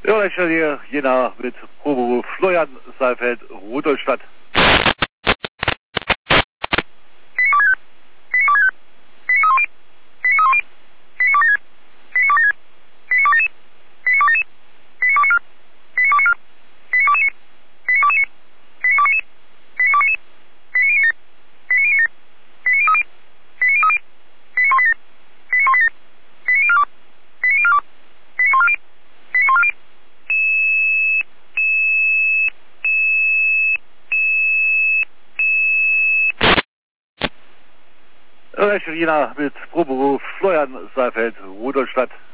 Ja, ich stelle hier Jena mit Proberuf Florian Saalfeld, Rudolstadt. Ja, ich stelle Jena mit Proberuf Florian Saalfeld, Rudolstadt.